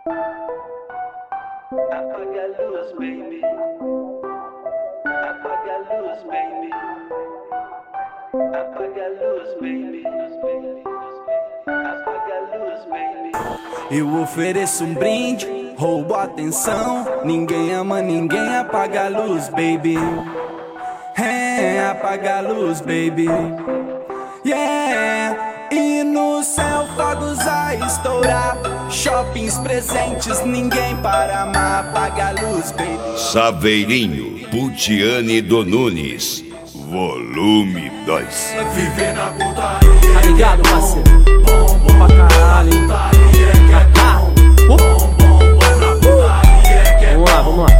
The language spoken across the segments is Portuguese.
Apaga a luz, baby. Apaga a luz, baby. Apaga a luz, baby. Apaga a luz, baby. Eu ofereço um brinde, roubo a atenção. Ninguém ama, ninguém apaga a luz, baby. É, apaga a luz, baby. Yeah. E no céu fogos a estourar, shoppings presentes, ninguém para amar. Apaga a luz, baby. Saveirinho, Putiane do Nunes, volume 2. Viver na putaria. Tá ligado, parceiro? Bom pra caralho, hein? Vamos lá.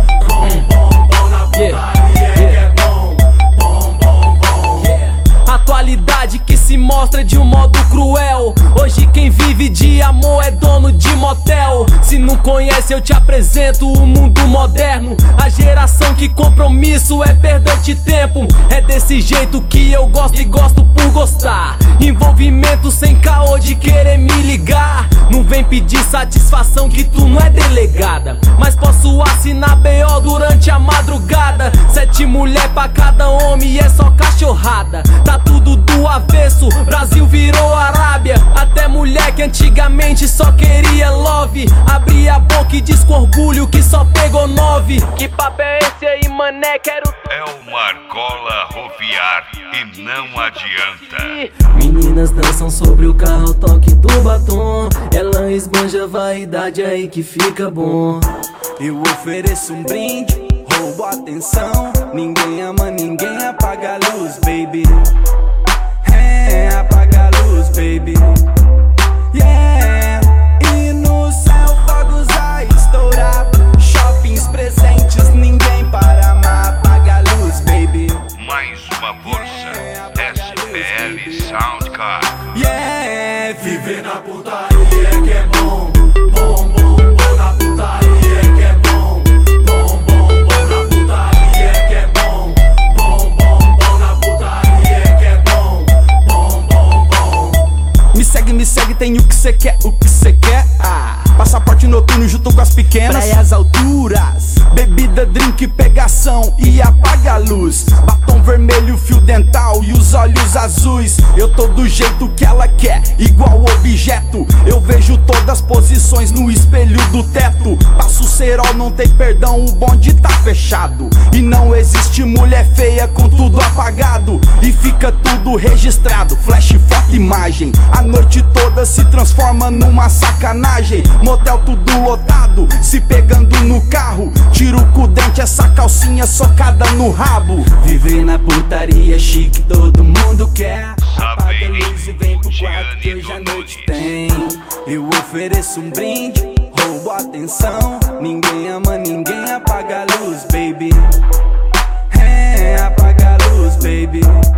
Atualidade que se mostra de um modo cruel. Hoje quem vive de amor é dono de motel. Se não conhece eu te apresento o mundo moderno. A geração que compromisso é perda de tempo. É desse jeito que eu gosto e gosto por gostar. Envolvimento sem caô de querer me ligar. Não vem pedir satisfação que tu não é delegada. Mas posso assinar BO durante a madrugada. 7 mulher pra cada homem e é só cachorrada. Tá tudo do avesso, Brasil virou Arábia. Até mulher que antigamente só queria love abria a boca e diz com orgulho que só pegou 9. Que papo é esse aí, mané? Quero É o Marcola Roviar e não adianta. Meninas dançam sobre o carro, toque do batom. Ela esbanja a vaidade aí que fica bom. Eu ofereço um brinde, roubo a atenção. Ninguém ama, ninguém apaga a luz, baby. É, apaga a luz, baby. Yeah. E no céu fogos a estourar, shoppings presentes, ninguém para amar. Apaga a luz, baby. Mais uma força, SPL Soundcard. Yeah. Viver na putaria que é bom. Bom, bom, bom na putaria que é bom. Bom, bom, bom na putaria que é bom. Bom, bom, bom na putaria que é bom. Bom, bom, bom. Me segue, tem o que cê quer, o que cê quer. Passaporte noturno junto com as pequenas, praias alturas, bebida, drink, pegação e apaga a luz. Batom vermelho, fio dental e os olhos azuis. Eu tô do jeito que ela quer, igual objeto. Eu vejo todas as posições no espelho do teto. Passo cerol, não tem perdão, o bonde tá fechado. E não existe mulher feia com tudo apagado. E fica tudo registrado, flash, foto, imagem. A noite toda se transforma numa sacanagem. Motel tudo lotado, se pegando no carro. Tiro com o dente, essa calcinha socada no rabo. Viver na putaria chique, todo mundo quer. Apaga a luz e vem pro quarto que hoje a noite tem. Eu ofereço um brinde, roubo a atenção. Ninguém ama, ninguém apaga a luz, baby. É, apaga a luz, baby.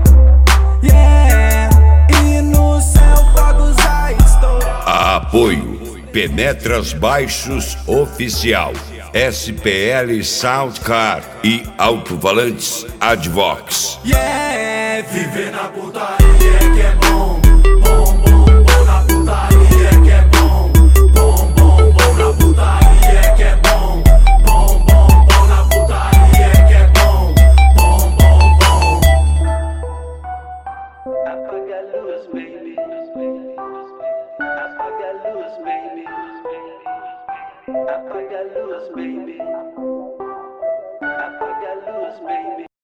Yeah. E no céu fogos a estourar. Apoio Penetras Baixos Oficial, SPL Soundcard e Alto-Falantes Advox. Yeah. Viver na putaria que é bom. Bom, bom, bom na putaria que é bom. Bom, bom, bom na putaria que é bom. Bom, bom, bom na putaria que é bom. Bom, bom, bom. Apaga a luz, baby. Apaga a luz, baby. Apaga a luz, baby. Apaga a luz, baby.